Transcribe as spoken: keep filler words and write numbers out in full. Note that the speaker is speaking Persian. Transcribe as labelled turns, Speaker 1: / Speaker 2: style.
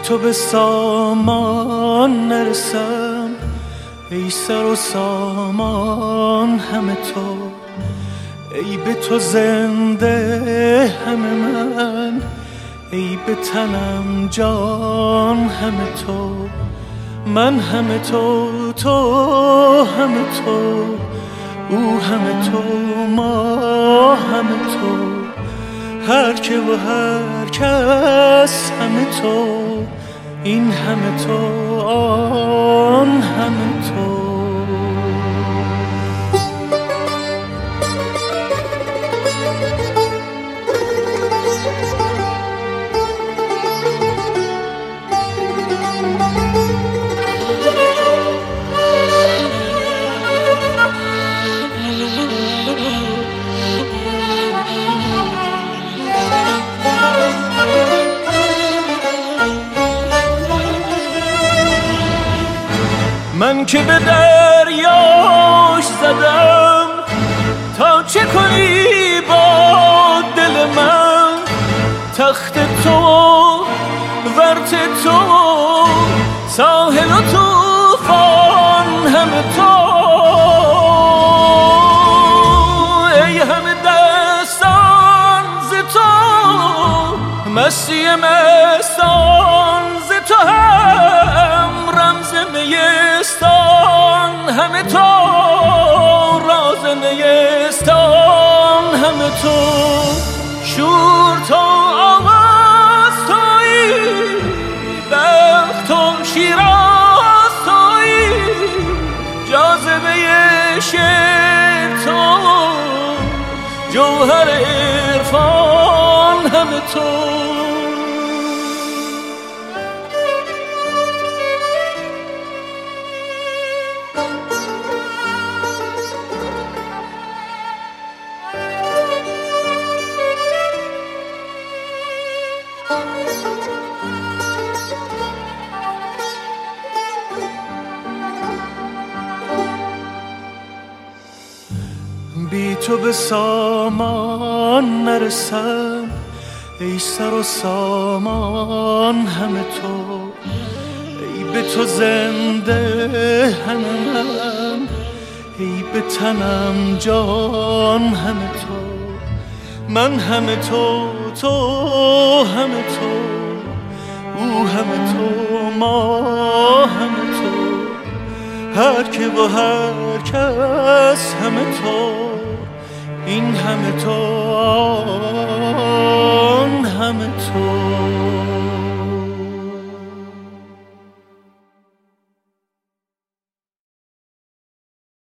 Speaker 1: تو به سامان نرسم، ای سر و سامان همه تو، ای به تو زنده همه من، ای به تنم جان همه تو، من همه تو، تو همه تو، او همه تو، ما همه تو، هر که و هر کس همه تو، این همه تو، آن همه تو. من که به دریاش زدم، تا چه کنی با دل من؟ تخت تو ورت تو، ساحل و طوفان همه تو، ای همه دستان ز تو، مستی مستان ز تو، هم رمز نیستان همه تو، راز نیستان همه تو، شور تو آواز تویی، بخت و شیراز تویی، جاذبه شعر تو، جوهر عرفان همه تو. بی تو به سامان نرسم، ای سر و سامان همه تو، ای به تو زنده همه من، ای به تنم جان همه تو، من همه تو، تو همه تو، او همه تو، ما همه تو، هر که و هر کس همه تو، این همه تو.